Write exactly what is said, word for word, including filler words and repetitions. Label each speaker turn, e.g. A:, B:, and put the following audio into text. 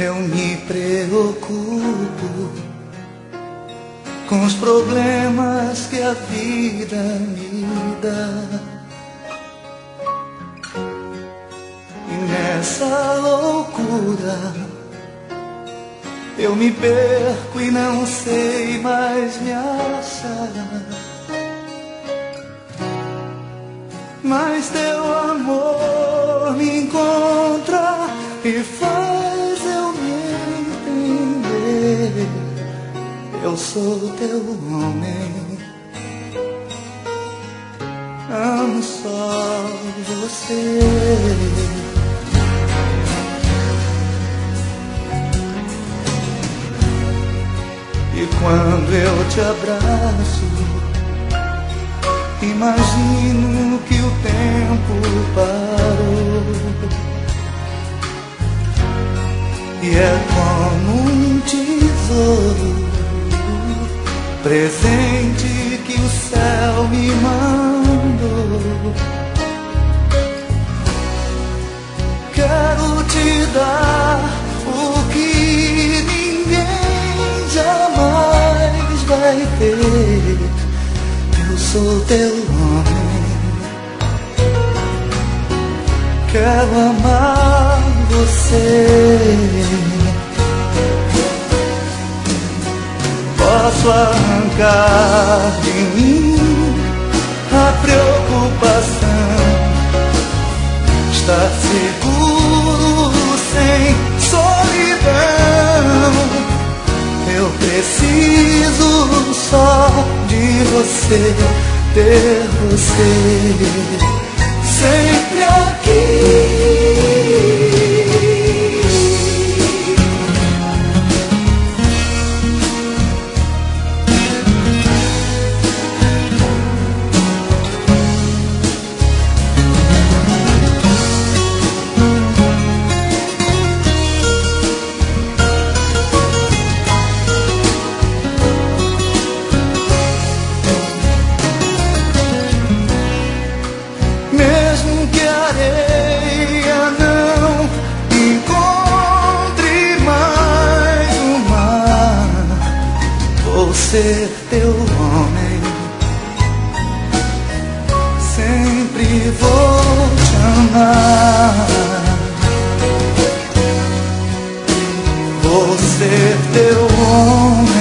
A: Eu me preocupo com os problemas que a vida me dá. E nessa loucura eu me perco e não sei mais me achar. Mas teu amor me encontra e faz eu me entender. Eu sou teu homem, amo só você. E quando eu te abraço, imagino que o tempo parou. E é como um tesouro, presente que o céu me mandou. Quero te dar o que ninguém jamais vai ter. Eu sou teu homem, quero amar você. Posso arrancar de mim a preocupação, estar seguro sem solidão. Eu preciso só de você, ter você sempre aqui. Ser teu homem, sempre vou te amar. Vou ser teu homem.